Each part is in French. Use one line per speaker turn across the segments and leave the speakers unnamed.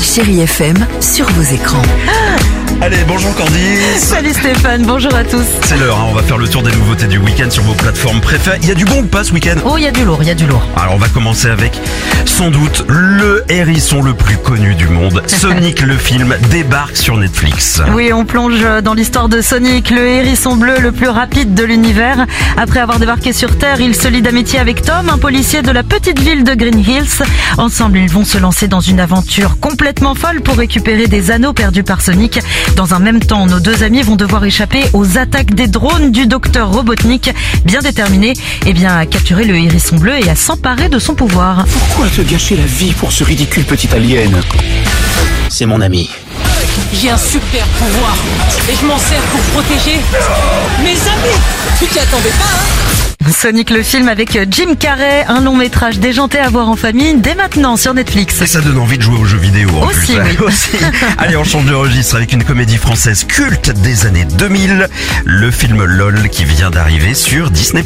Chérie FM sur vos écrans.
Allez, bonjour Candice.
Salut Stéphane, bonjour à tous.
C'est l'heure, on va faire le tour des nouveautés du week-end sur vos plateformes préférées. Il y a du bon ou pas ce week-end?
Oh, il y a du lourd.
Alors on va commencer avec, sans doute, le hérisson le plus connu du monde. Sonic le film débarque sur Netflix.
Oui, on plonge dans l'histoire de Sonic, le hérisson bleu le plus rapide de l'univers. Après avoir débarqué sur Terre, il se lie d'amitié avec Tom, un policier de la petite ville de Green Hills. Ensemble, ils vont se lancer dans une aventure complètement folle pour récupérer des anneaux perdus par Sonic. Dans un même temps, nos deux amis vont devoir échapper aux attaques des drones du docteur Robotnik, bien déterminé à capturer le hérisson bleu et à s'emparer de son pouvoir.
Pourquoi te gâcher la vie pour ce ridicule petit alien? C'est mon ami.
J'ai un super pouvoir et je m'en sers pour protéger mes amis. Tu t'y attendais pas, hein?
Sonic le film avec Jim Carrey, un long métrage déjanté à voir en famille dès maintenant sur Netflix.
Et ça donne envie de jouer aux jeux vidéo en
Aussi,
plus.
oui.
Aussi. Allez, on change de registre avec une comédie française culte des années 2000, le film LOL qui vient d'arriver sur Disney+.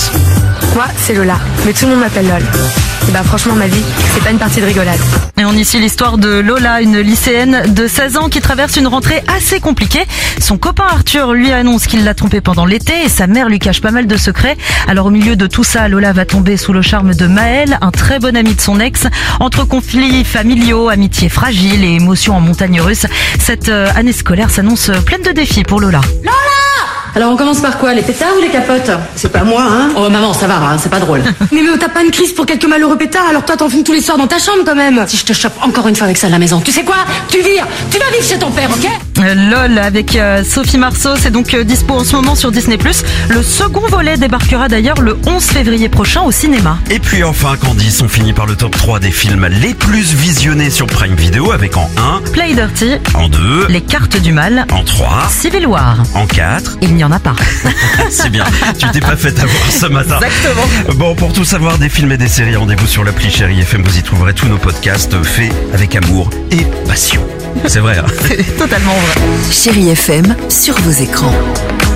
Moi, c'est Lola, mais tout le monde m'appelle LOL. Et franchement, ma vie, c'est pas une partie de rigolade.
Et on initie l'histoire de Lola, une lycéenne de 16 ans qui traverse une rentrée assez compliquée. Son copain Arthur lui annonce qu'il l'a trompée pendant l'été et sa mère lui cache pas mal de secrets. Alors au milieu de tout ça, Lola va tomber sous le charme de Maël, un très bon ami de son ex. Entre conflits familiaux, amitié fragile et émotions en montagne russe, cette année scolaire s'annonce pleine de défis pour Lola.
Alors on commence par quoi? Les pétards ou les capotes? C'est pas moi, hein? Oh maman, ça va, hein, c'est pas drôle.
Mais t'as pas une crise pour quelques malheureux pétards, alors toi t'en fumes tous les soirs dans ta chambre quand même.
Si je te chope encore une fois avec ça à la maison, tu sais quoi? Tu vas vivre chez ton père, ok?
LOL avec Sophie Marceau, c'est donc dispo en ce moment sur Disney+. Le second volet débarquera d'ailleurs le 11 février prochain au cinéma.
Et puis enfin, Candice, on finit par le top 3 des films les plus visionnés sur Prime Video avec en 1,
Play Dirty,
en 2,
Les Cartes du Mal,
en 3,
Civil War,
en 4.
il n'y en a pas.
C'est bien, tu t'es pas fait avoir ce matin.
Exactement.
Bon, pour tout savoir des films et des séries, rendez-vous sur l'appli Chérie FM, vous y trouverez tous nos podcasts faits avec amour et passion. C'est vrai, hein?
C'est totalement vrai.
Chérie FM sur vos écrans.